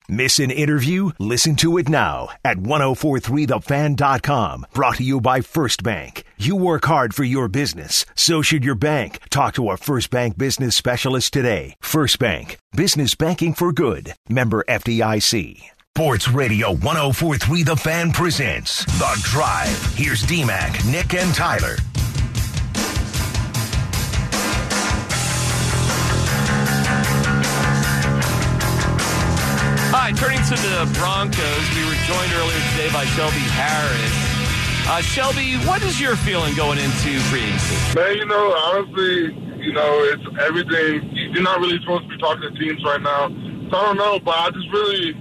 Miss an interview? Listen to it now at 1043thefan.com. Brought to you by First Bank. You work hard for your business. So should your bank. Talk to a First Bank business specialist today. First Bank. Business banking for good. Member FDIC. Sports Radio 1043 The Fan presents The Drive. Here's D-Mac, Nick, and Tyler. Hi, turning to the Broncos, we were joined earlier today by Shelby Harris. Shelby, what is your feeling going into free agency? Man, honestly, it's everything. You're not really supposed to be talking to teams right now. So I don't know, but I just really,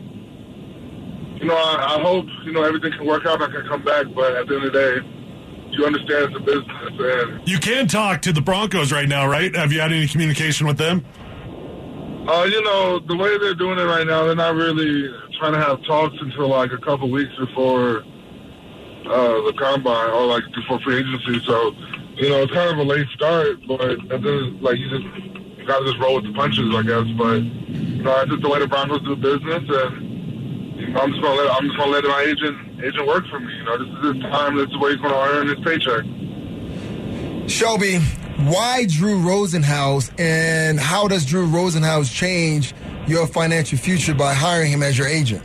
I hope, everything can work out and I can come back. But at the end of the day, you understand it's a business. And you can talk to the Broncos right now, right? Have you had any communication with them? The way they're doing it right now, they're not really trying to have talks until like a couple weeks before the combine or before free agency. So, it's kind of a late start, but then you got to just roll with the punches, I guess. But that's just the way the Broncos do business, and I'm just gonna let my agent work for me. This is his time. This is where he's going to earn his paycheck. Shelby, why Drew Rosenhaus, and how does Drew Rosenhaus change your financial future by hiring him as your agent?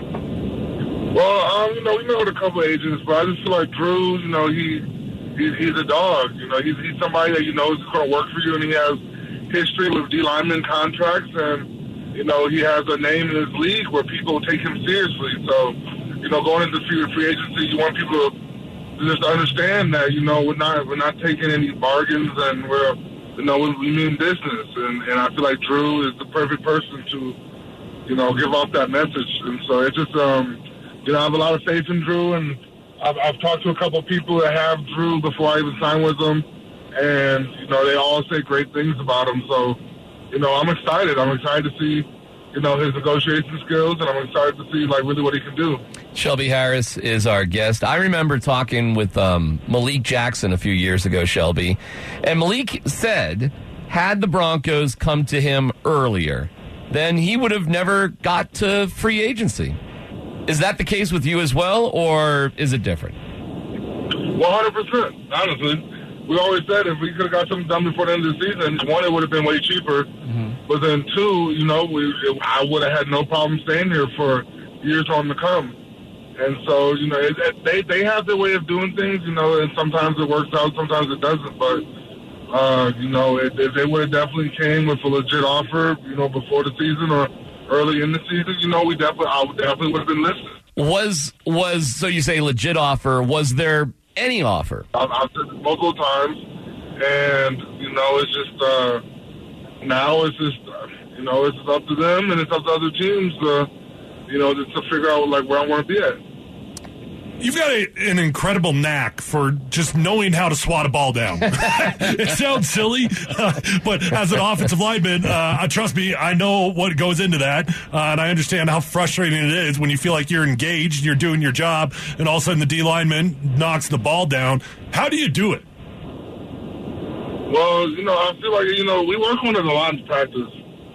Well, we met with a couple of agents, but I just feel like Drew, he's a dog. He's somebody that is going to work for you, and he has history with D lineman contracts, and he has a name in his league where people take him seriously. So, going into free agency, you want people to just understand that we're not taking any bargains, and we mean business, and I feel like Drew is the perfect person to give off that message. And so it's just I have a lot of faith in Drew, and I've talked to a couple of people that have Drew before I even signed with him, and they all say great things about him. So I'm excited. I'm excited to see his negotiation skills, and I'm excited to see really what he can do. Shelby Harris is our guest. I remember talking with Malik Jackson a few years ago, Shelby, and Malik said had the Broncos come to him earlier, then he would have never got to free agency. Is that the case with you as well, or is it different? 100%, honestly. We always said if we could have got something done before the end of the season, one, it would have been way cheaper. Mm-hmm. But then two, I would have had no problem staying here for years on to come. And so, they have their way of doing things, and sometimes it works out, sometimes it doesn't. But, if they would have definitely came with a legit offer, before the season or early in the season, I would definitely would have been listening. So you say legit offer, was there any offer? I've said it multiple times, and, it's just, now it's just, it's just up to them, and it's up to other teams, to figure out, where I want to be at. You've got an incredible knack for just knowing how to swat a ball down. It sounds silly, but as an offensive lineman, trust me, I know what goes into that, and I understand how frustrating it is when you feel like you're engaged, you're doing your job, and all of a sudden the D lineman knocks the ball down. How do you do it? Well, I feel like, we work on it a lot in practice.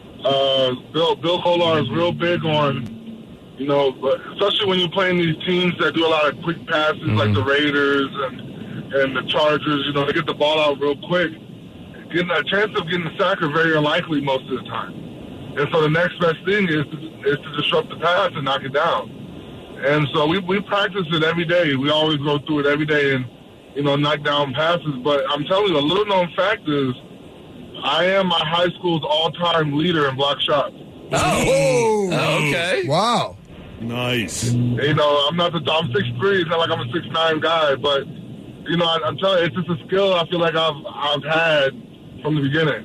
Bill Kolar is real big on, but especially when you're playing these teams that do a lot of quick passes, mm-hmm. like the Raiders and the Chargers, they get the ball out real quick. Getting a chance of getting a sack are very unlikely most of the time. And so the next best thing is to disrupt the pass and knock it down. And so we practice it every day. We always go through it every day and, knock down passes. But I'm telling you, a little known fact is I am my high school's all-time leader in block shots. Oh, okay. Wow. Nice. I'm 6'3". It's not like I'm a 6'9" guy, but I'm telling you, it's just a skill I feel like I've had from the beginning.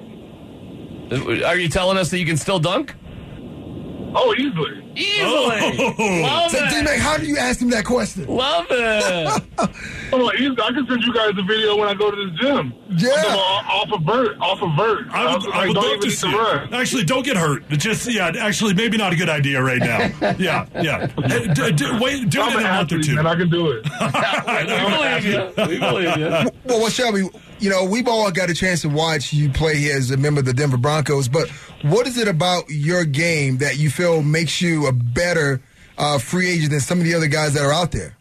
Are you telling us that you can still dunk? Oh, easily. Love so, it. D-Mac, how do you ask him that question? Love it. Oh, easily. I can send you guys a video when I go to the gym. Yeah. Off of vert. I would love to see it. Actually, don't get hurt. Actually, maybe not a good idea right now. Yeah. Do it in a month or two. And I can do it. We believe you. Well, Shelby, we've all got a chance to watch you play here as a member of the Denver Broncos, but what is it about your game that you feel makes you you a better free agent than some of the other guys that are out there?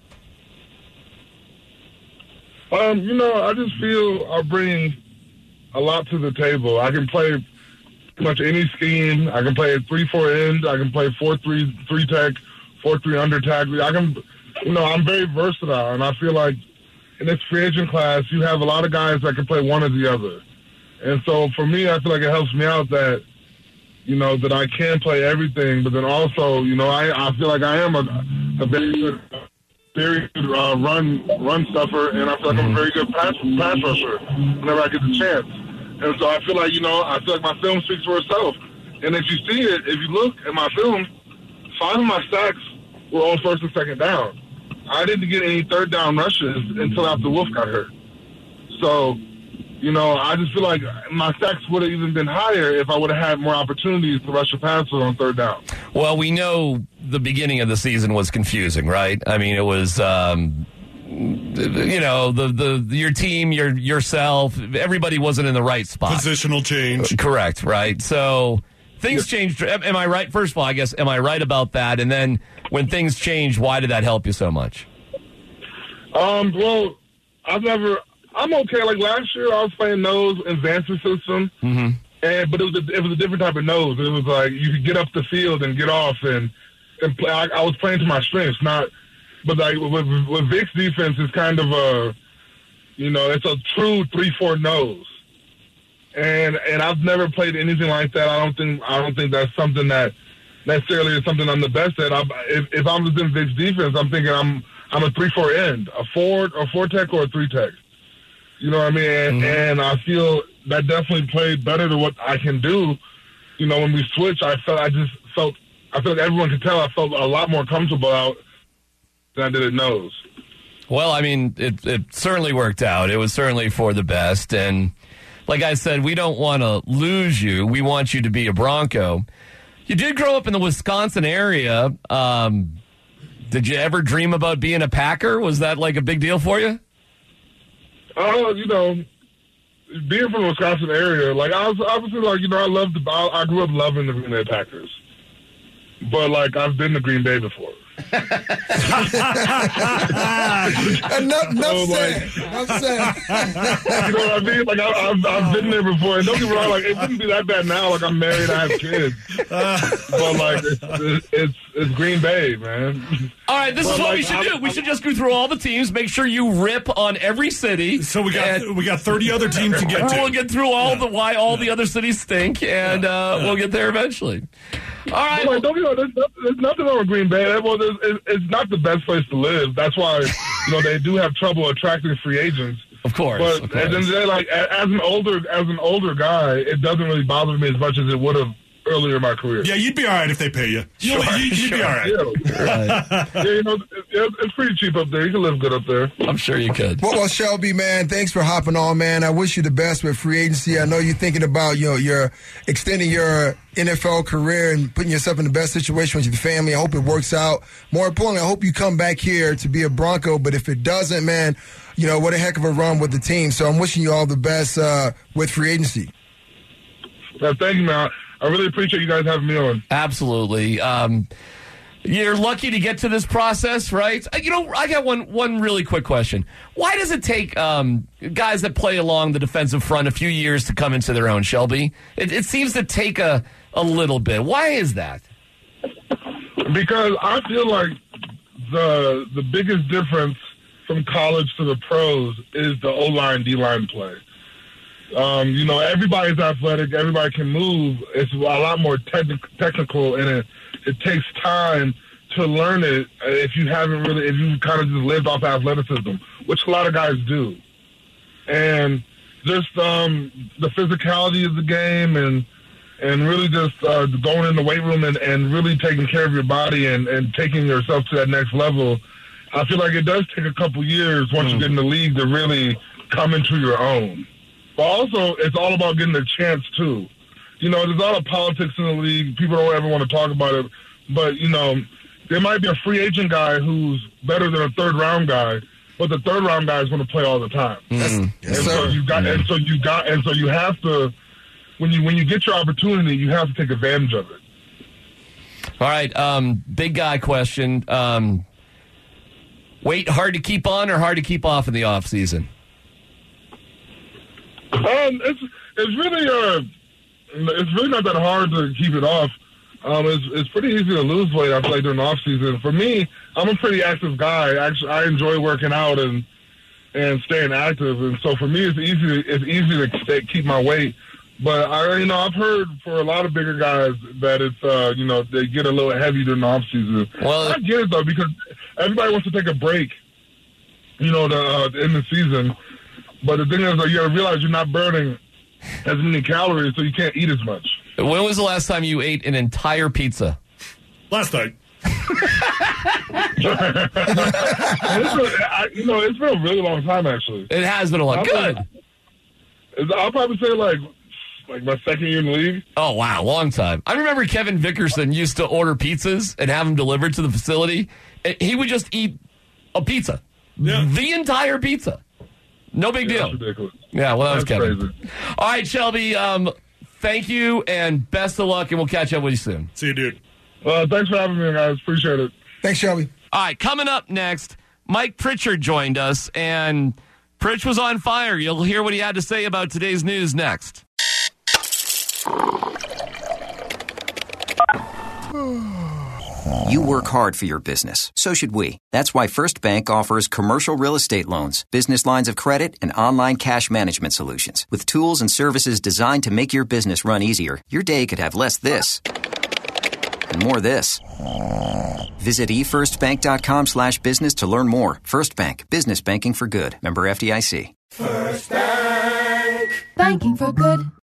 I just feel I bring a lot to the table. I can play pretty much any scheme. I can play a 3-4 end. I can play 4-3 3-tech, 4-3 under tech. I'm very versatile, and I feel like in this free agent class, you have a lot of guys that can play one or the other. And so for me, I feel like it helps me out that, that I can play everything, but then also, I feel like I am a very good run stuffer, and I feel like I'm a very good pass rusher whenever I get the chance. And so I feel like, I feel like my film speaks for itself. And if you see it, if you look at my film, 5 of my sacks were on first and second down. I didn't get any third down rushes until after Wolf got hurt. So, I just feel like my sacks would have even been higher if I would have had more opportunities to rush a passer on third down. Well, we know the beginning of the season was confusing, right? I mean, it was, your team, yourself, everybody wasn't in the right spot. Positional change. Correct, right? So things changed. Am I right? First of all, I guess, am I right about that? And then when things changed, why did that help you so much? Well, I'm okay. Like last year, I was playing nose in Vance's system, but it was a different type of nose. It was like you could get up the field and get off and play. I was playing to my strengths, but like with Vic's defense, it's kind of it's a true 3-4 nose, and I've never played anything like that. I don't think that's something that necessarily is something I'm the best at. If I was in Vic's defense, I'm thinking I'm a 3-4 end, a 4-tech or a 3-tech. You know what I mean? And I feel that definitely played better than what I can do. When we switched, I feel like everyone could tell I felt a lot more comfortable out than I did at nose. Well, I mean, it certainly worked out. It was certainly for the best. And like I said, we don't want to lose you. We want you to be a Bronco. You did grow up in the Wisconsin area. Did you ever dream about being a Packer? Was that like a big deal for you? Being from the Wisconsin area, like I was obviously like, I grew up loving the Green Bay Packers. But like I've been to Green Bay before. Enough said. You know what I mean? Like I've been there before, and don't get me wrong. Like it wouldn't be that bad now. Like I'm married, I have kids, but like it's Green Bay, man. All right, this is what we should do. We should just go through all the teams, make sure you rip on every city. So we got 30 other teams to get to. We'll get through why all the other cities stink, and we'll get there eventually. All right. Like, don't get me wrong, there's nothing wrong with Green Bay. It's not the best place to live. That's why they do have trouble attracting free agents. Of course. But at the end of the day, like as an older guy, it doesn't really bother me as much as it would have earlier in my career. Yeah, you'd be all right if they pay you. You'd be all right. Yeah, it's pretty cheap up there. You can live good up there. I'm sure you could. Well, Shelby, man, thanks for hopping on, man. I wish you the best with free agency. I know you're thinking about you're extending your NFL career and putting yourself in the best situation with your family. I hope it works out. More importantly, I hope you come back here to be a Bronco. But if it doesn't, man, what a heck of a run with the team. So I'm wishing you all the best with free agency. Well, thank you, man. I really appreciate you guys having me on. Absolutely. You're lucky to get to this process, right? I got one really quick question. Why does it take guys that play along the defensive front a few years to come into their own, Shelby? It seems to take a little bit. Why is that? Because I feel like the biggest difference from college to the pros is the O-line, D-line play. Everybody's athletic. Everybody can move. It's a lot more technical, and it takes time to learn it if you kind of just lived off athleticism, which a lot of guys do. And just the physicality of the game and really just going in the weight room and really taking care of your body and taking yourself to that next level. I feel like it does take a couple years once you get in the league to really come into your own. But also, it's all about getting a chance, too. There's a lot of politics in the league. People don't ever want to talk about it. But, there might be a free agent guy who's better than a third-round guy, but the third-round guy is going to play all the time. So you have to, when you get your opportunity, you have to take advantage of it. All right, big guy question. Weight hard to keep on or hard to keep off in the off season? It's really not that hard to keep it off. It's pretty easy to lose weight, I feel like, during the off season. For me, I'm a pretty active guy. Actually, I enjoy working out and staying active, and so for me, it's easy to keep my weight. But I've heard for a lot of bigger guys that it's they get a little heavy during the off season. Well, I get it though, because everybody wants to take a break, in the season. But the thing is, you gotta realize you're not burning as many calories, so you can't eat as much. When was the last time you ate an entire pizza? Last night. It's been a really long time, actually. It has been a long time. Good. I'll probably say like my second year in the league. Oh, wow, long time. I remember Kevin Vickerson used to order pizzas and have them delivered to the facility. He would just eat a pizza. Yeah. The entire pizza. No big deal. That's ridiculous. Yeah, well, that was Kevin. Crazy. All right, Shelby, thank you and best of luck, and we'll catch up with you soon. See you, dude. Thanks for having me, guys. Appreciate it. Thanks, Shelby. All right, coming up next, Mike Pritchard joined us, and Pritch was on fire. You'll hear what he had to say about today's news next. You work hard for your business. So should we. That's why First Bank offers commercial real estate loans, business lines of credit, and online cash management solutions. With tools and services designed to make your business run easier, your day could have less this and more this. Visit efirstbank.com/business to learn more. First Bank. Business banking for good. Member FDIC. First Bank. Banking for good.